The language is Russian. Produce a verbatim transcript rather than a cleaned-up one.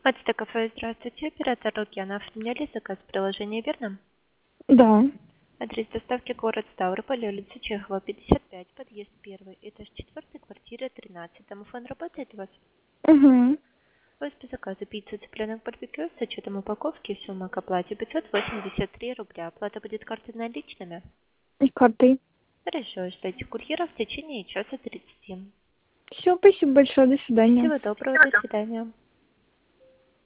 Ацтек кафе, здравствуйте. Оператор Лукьяна. Оформляли заказ в приложении, верно? Да. Адрес доставки город Ставрополь, улица Чехова, пятьдесят пять, подъезд первый, этаж четвертый, квартира тринадцать. Домофон работает у вас? Угу. У вас по заказу пицца, цыпленок, барбекю с учетом упаковки, сумма к оплате пятьсот восемьдесят три рубля. Оплата будет картой наличными? И картой. Хорошо, ждайте курьера в течение часа тридцати. Все, спасибо большое, до свидания. Всего доброго, до свидания.